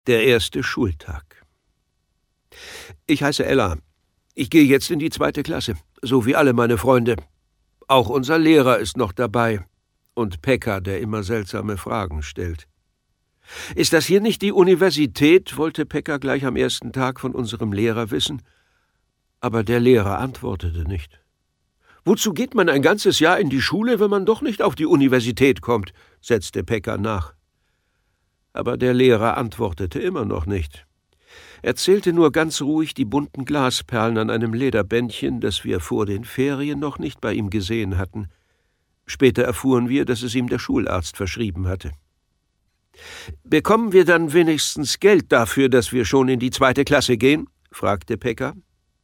Der erste Schultag. Ich heiße Ella. Ich gehe jetzt in die 2. Klasse, so wie alle meine Freunde. Auch unser Lehrer ist noch dabei. Und Pekka, der immer seltsame Fragen stellt. »Ist das hier nicht die Universität?« wollte Pekka gleich am ersten Tag von unserem Lehrer wissen. Aber der Lehrer antwortete nicht. »Wozu geht man ein ganzes Jahr in die Schule, wenn man doch nicht auf die Universität kommt?« setzte Pekka nach. Aber der Lehrer antwortete immer noch nicht. Er zählte nur ganz ruhig die bunten Glasperlen an einem Lederbändchen, das wir vor den Ferien noch nicht bei ihm gesehen hatten. Später erfuhren wir, dass es ihm der Schularzt verschrieben hatte. »Bekommen wir dann wenigstens Geld dafür, dass wir schon in die 2. Klasse gehen?« fragte Pekka.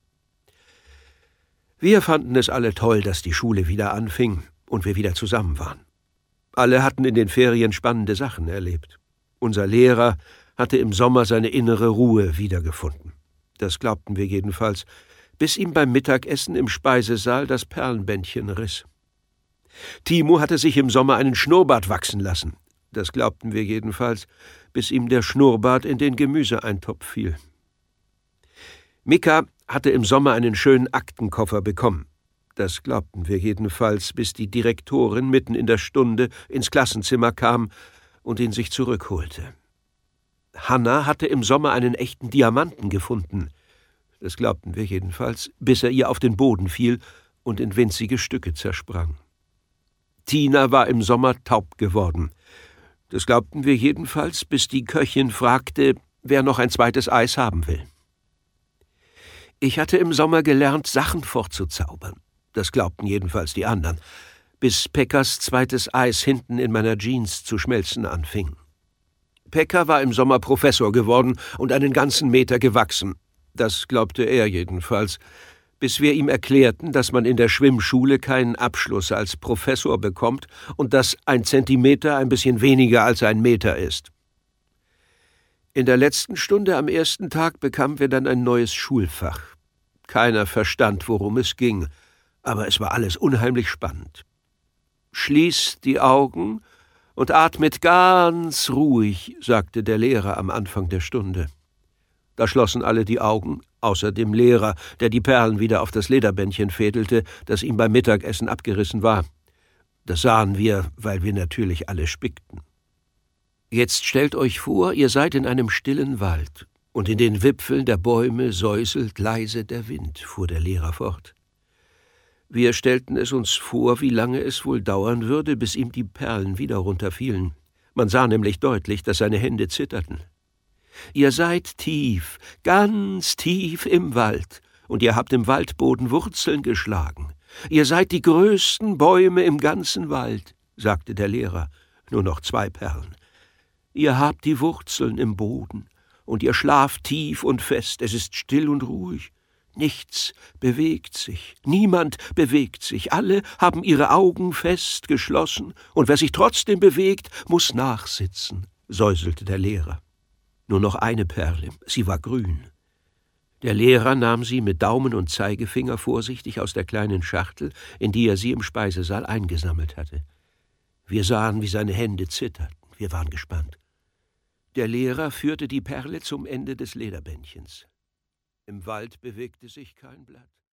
Wir fanden es alle toll, dass die Schule wieder anfing und wir wieder zusammen waren. Alle hatten in den Ferien spannende Sachen erlebt. Unser Lehrer hatte im Sommer seine innere Ruhe wiedergefunden. Das glaubten wir jedenfalls, bis ihm beim Mittagessen im Speisesaal das Perlenbändchen riss. Timo hatte sich im Sommer einen Schnurrbart wachsen lassen. Das glaubten wir jedenfalls, bis ihm der Schnurrbart in den Gemüseeintopf fiel. Mika hatte im Sommer einen schönen Aktenkoffer bekommen. Das glaubten wir jedenfalls, bis die Direktorin mitten in der Stunde ins Klassenzimmer kam und ihn sich zurückholte. Hanna hatte im Sommer einen echten Diamanten gefunden. Das glaubten wir jedenfalls, bis er ihr auf den Boden fiel und in winzige Stücke zersprang. Tina war im Sommer taub geworden. Das glaubten wir jedenfalls, bis die Köchin fragte, wer noch ein 2. Eis haben will. Ich hatte im Sommer gelernt, Sachen fortzuzaubern. Das glaubten jedenfalls die anderen, bis Pekkas 2. Eis hinten in meiner Jeans zu schmelzen anfing. Pekka war im Sommer Professor geworden und einen ganzen Meter gewachsen. Das glaubte er jedenfalls, bis wir ihm erklärten, dass man in der Schwimmschule keinen Abschluss als Professor bekommt und dass 1 Zentimeter ein bisschen weniger als 1 Meter ist. In der letzten Stunde am ersten Tag bekamen wir dann ein neues Schulfach. Keiner verstand, worum es ging, aber es war alles unheimlich spannend. »Schließt die Augen und atmet ganz ruhig«, sagte der Lehrer am Anfang der Stunde. Da schlossen alle die Augen, außer dem Lehrer, der die Perlen wieder auf das Lederbändchen fädelte, das ihm beim Mittagessen abgerissen war. Das sahen wir, weil wir natürlich alle spickten. »Jetzt stellt euch vor, ihr seid in einem stillen Wald, und in den Wipfeln der Bäume säuselt leise der Wind«, fuhr der Lehrer fort. Wir stellten es uns vor, wie lange es wohl dauern würde, bis ihm die Perlen wieder runterfielen. Man sah nämlich deutlich, dass seine Hände zitterten. »Ihr seid tief, ganz tief im Wald, und ihr habt im Waldboden Wurzeln geschlagen. Ihr seid die größten Bäume im ganzen Wald«, sagte der Lehrer, nur noch 2 Perlen. »Ihr habt die Wurzeln im Boden, und ihr schlaft tief und fest, es ist still und ruhig. Nichts bewegt sich, niemand bewegt sich, alle haben ihre Augen fest geschlossen, und wer sich trotzdem bewegt, muss nachsitzen«, säuselte der Lehrer. Nur noch eine Perle, sie war grün. Der Lehrer nahm sie mit Daumen und Zeigefinger vorsichtig aus der kleinen Schachtel, in die er sie im Speisesaal eingesammelt hatte. Wir sahen, wie seine Hände zitterten, wir waren gespannt. Der Lehrer führte die Perle zum Ende des Lederbändchens. Im Wald bewegte sich kein Blatt.